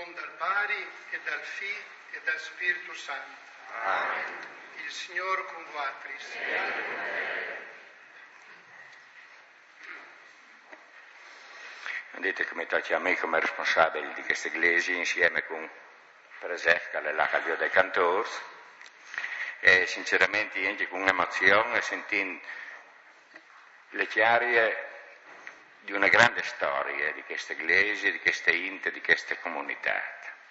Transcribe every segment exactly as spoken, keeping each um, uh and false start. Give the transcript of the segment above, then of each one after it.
nome del Padre e del Figlio e del Spirito Santo. Amen. Il Signore con voi. Dite come tocca a me come responsabile di questa iglesia insieme con Presef, che è la Calvio dei Cantori, e sinceramente anche con emozione sentendo le chiarie di una grande storia di questa iglesia, di queste inte, di queste comunità.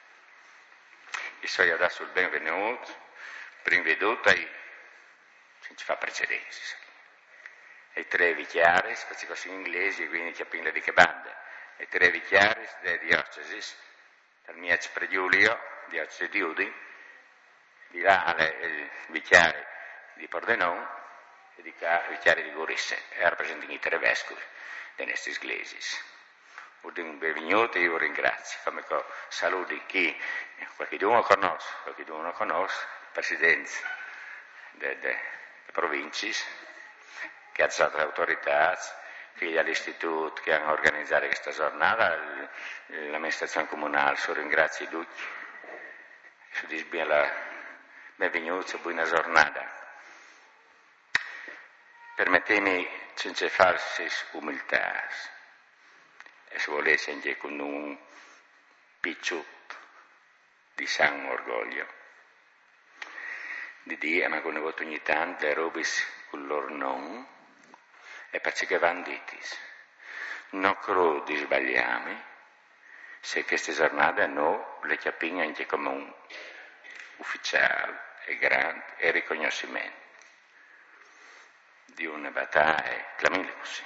E so io adesso il benvenuto, prima di tutto, ai, non ci fa precedenza, ai tre vichiari, perché così in inglese, quindi capisco di che banda, ai tre vichiari della diocesi, dal mio Pregiulio, diocesi di Udine, di là alle vichiari di Pordenone e di qua i vichiari di Gorisse, e rappresentano i tre vescovi di queste iglesias. Un benvenuto e io ringrazio. Come saluti chi qualcuno conosce, qualcuno non conosce, il presidente delle province, che ha stato le autorità, che all'istituto che hanno organizzato questa giornata, l'amministrazione comunale, so ringrazio tutti, so dice la benvenuto, buona giornata. Permettimi, senza false umiltà, e se volesse anche con un picciotto di san orgoglio, di dire, ma con voto ogni tanto le robe con loro non, e perché che vanno ditis. Non credo di sbagliarmi se queste giornate no le capiamo anche come un ufficiale e grande e riconoscimento di una battaglia, chiamiamole così,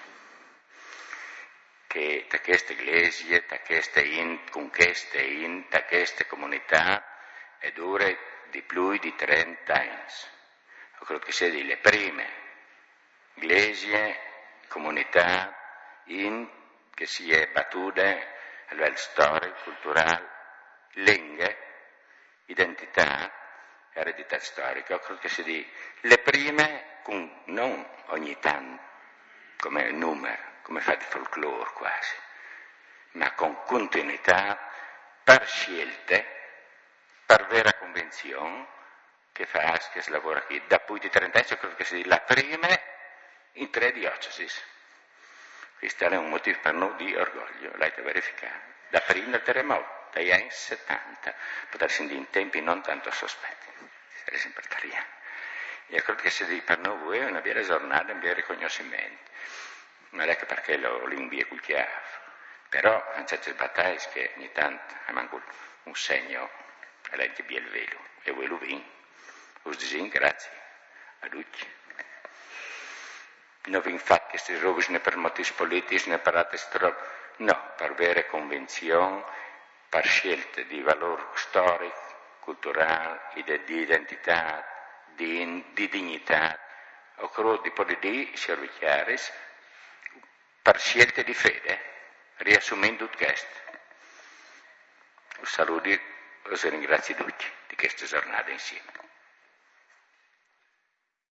che da queste iglesie, da queste in, con queste in, da queste comunità, è dura di più di trenta anni. Io credo che siano le prime iglesie, comunità, in, che si è battute a livello storico, culturale, lingue, identità, eredità storica. Io credo che siano le prime, con, non ogni tanto, come numero, come fa di folklore quasi, ma con continuità, per scelte, per vera convenzione, che fa, che si lavora qui. Da più di trenta anni, credo che sia la prima in tre diocesi. Questo è un motivo per noi di orgoglio, l'avete verificato. Da prima del terremoto, dagli anni settanta, poter essere in tempi non tanto sospetti, sarei sempre italiano. Io credo che sia per noi una vera giornata, un vero riconoscimento. Non è che perché lo l'invia col chiaro, però in certe battaglie che ogni tanto manco un segno a lei che il velo, e voi lo vin, us disin grazie a tutti. Non vi infatti queste robe né per motivi politici né per altre storie, no, per vere convinzioni, per scelte di valore storico, culturale, di identità, di, di dignità, o credo di poter dire, signor Chiaris, per scelte di fede, riassumendo tutto questo. Un saluto e ringrazio tutti di questa giornata insieme.